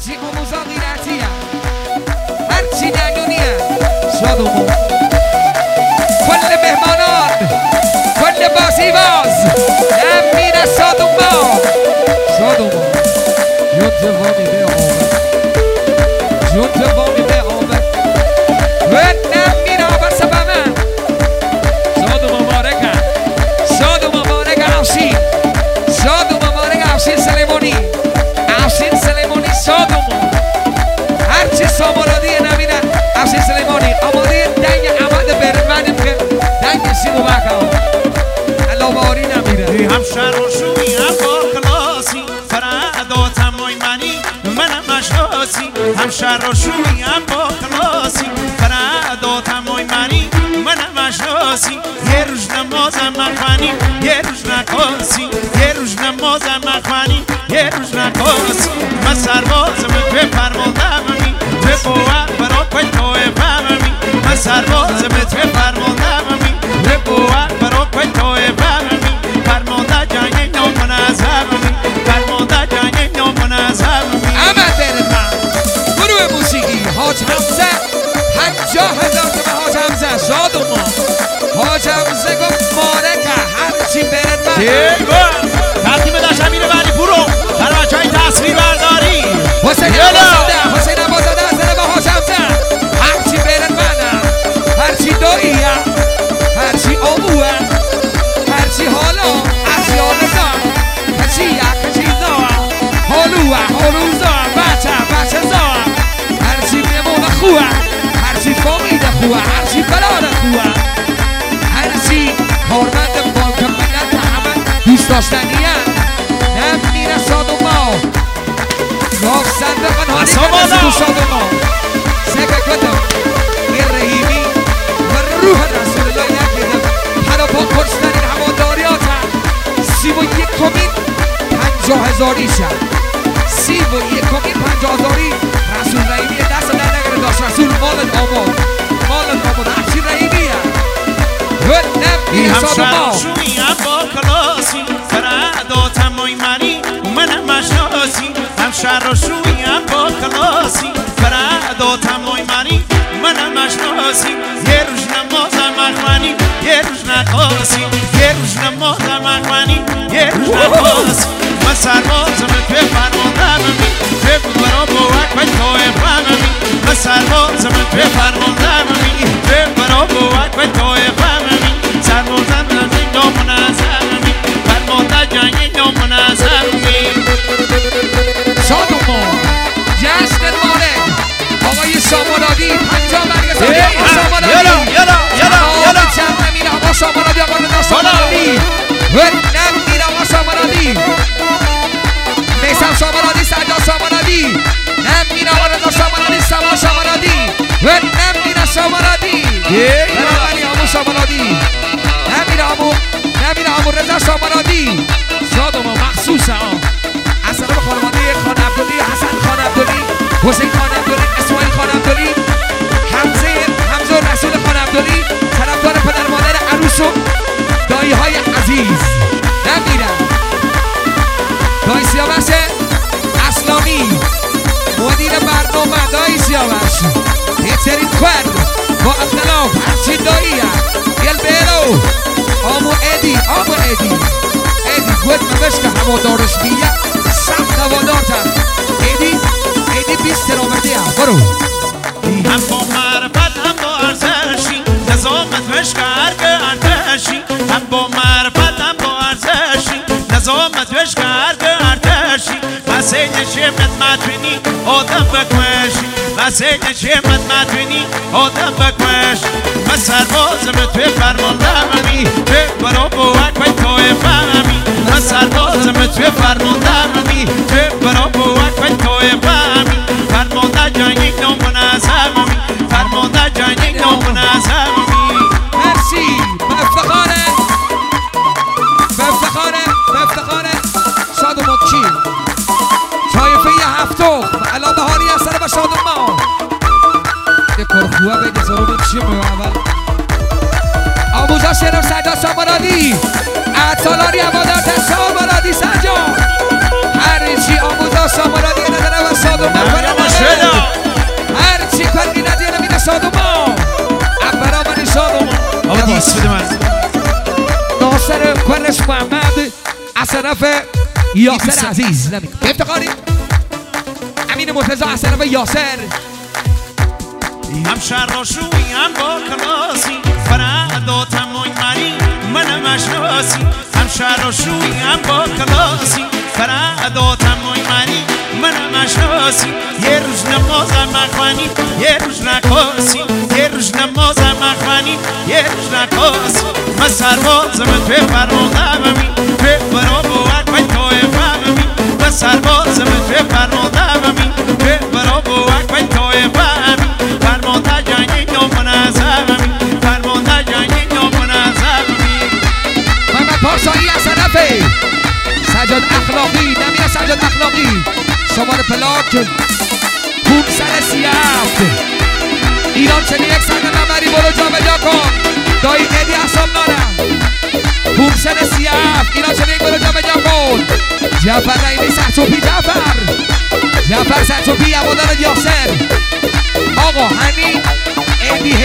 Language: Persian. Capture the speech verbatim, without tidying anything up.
هرچی آموزا غیرتیه هرچی نگونیه شادومو کل مهمانان کل بازی باز امین شادومو شادومو جون جوانی به آمد جون جوانی به آمد و امین آمد سبمه شادومو مبارکه شادومو مبارکه افشین شادومو مبارکه افشین سلیمانی افشین سلیمانی شادومو هرچی سامرادی نمینه افشین سلیمانی آماده دنگ عمد برمنیم که دنگ سیدو بکن الله باری نمیره هم شر و شوی هم با کلاسی فردا تمای منی منم مشاسی هم شر و شوی هم با کلاسی فردا تمای منی منم مشاسی یه روز نمازم مخوانی یه روز نکاسی یه روز نمازم مخوانی یه روز نکاسی من سربازم توی فرماندهمی توی بوت برا پای توی فهممی من سربازم توی فرماندهمی توی بوت برا پای توی فهممی فرمانده جنگ نامنظممی فرمانده جنگ نامنظممی احمد برمن گروه موسیقی حاج حمزه پنجاه هزار تا به حاج حمزه شادوما حاج حمزه گفت مارکه هرچی برمن تقدیم داشت امیر ولی پورو در بچه های تصویر برداری حسین عبازاده حسین عبازاده از به حاج حمزه هرچی برمن هرچی داییه هرچی آبوه هرچی حالا هرچی آلزا هرچی یک چیزا حالوه حالوزا بچه بچه زا هرچی میمون خوه هرچی فامید خوه هرچی براد خوه هرچی کارمند بانک ملت همه دوست داشتنیه نمیره شادوما گفت صندقان حالی کنه تو شادوما سکه کدم این رحیمی و روح رسول الله نکیدم حالا با کشتنین هواداریات سی و یک کمین پنجاه هزاریشه سی و یک کمین پنجاه هزاری رسول رحیمی دست در نگره داشت رسول مالت آماد مالت آماد هرچی رحیمیه و نمیره شادوما شوی هم با کلاسی فردا تمای منی منم مشناسی هم شر و شوی هم با کلاسی فردا تمای منی منم مشناسی یه روز نمازم مخوانی یه روز نکاسی یه روز نمازم مخوانی یه روز نکاسی من سربازم توی فرماندهمی توی برا بوک و توی فهممی من سربازم توی فرماندهمی توی برا بوک و توی فهممی سربازم جنگ نامنظممی فرمانده جنگ نامنظممی شادوما جشن مالک آقای سامرادی پنجاه برگ سالی آقا سامرادی یلا یلا یلا یلا چند نمیره آقا سامرادی آقا رضا سامرادی و نمیره آقا سامرادی میسم سامرادی سجاد سامرادی نمیره آقا رضا سامرادی سما سامرادی و نمیره سامرادی برابری آمو سامرادی نمیره آمو نمیره آمو رضا سامرادی شادوما مخصوصه آن اصلا به خانواده خان عبدالی حسن خان عبدالی حسین خان عبدالی اسماعیل خان عبدالی حمزه حمزه رسول خان عبدالی طرفدار پدر مادر عروس و دایی های عزیز نمیرم دایی سیاوش اسلامی مدیر برنامه دایی سیاوش بهترین فرد با اختلاف هرچی داییه گل بیرو آمو ایدی آمو ایدی ایدی گوید نوش که هوادارش بیه سخت هوادارتم ایدی ایدی بیست رامده هم برو هم با معرفت هم با ارزشی نظامت مشکر که ارتشی هم با معرفت هم با ارزشی نظامت مشکر که ارتشی مسیج شیمت مدبینی آدم بکمشی مسیج شیمت مدبینی آدم بکمش من سربازم توی فرماندهمی توی برا بوک و توی فهمی من سربازم توی فرماندهمی توی برا بوک و توی فهمی فرمانده جنگ نامنظممی فرمانده جنگ نامنظممی مرسی به افتخاره به افتخاره به افتخاره شادوما کی طایفه هفتم علا بهاری از سر به شادوما یه کار خوبه بگه زرونی چیه میو اول آموزا شرف سجاد سامرادی اعتالاری هوادارت سامرادی سجاد هر چی آموزا سامرادی نداره و شادوما طرف یاسر عزیز افتخاری امین مرتضی از طرف یاسر هم شراشوی هم با کلاسی فردا تموی منی منم اشناسی هم شراشوی هم با کلاسی فردا تموی منی منم اشناسی یه روز نمازم مخوانی یه روز نکاسی یه روز نمازم مخوانی یه روز نکاسی من سربازم توی فرماندهمی توی برا بوک بای توی فهمی من سربازم توی فرماندهمی توی برا بوک بای توی فهمی فرمانده جنگی نامنظمی فرمانده جنگی نامنظمی محمد پارسایی از طرف سجاد اخلاقی نمیر سجاد اخلاقی شماره پلاک پونصد سی هفت ایران چلی یک سند نمبری برو جا به جا کن دایی ادی اصاب نارم پونصد سی هفت ایران چلی یک برو جا به جا کن جعفر رئیمی سرچوپی جعفر جعفر سرچوپی عبادان یاسر آقا همین ادی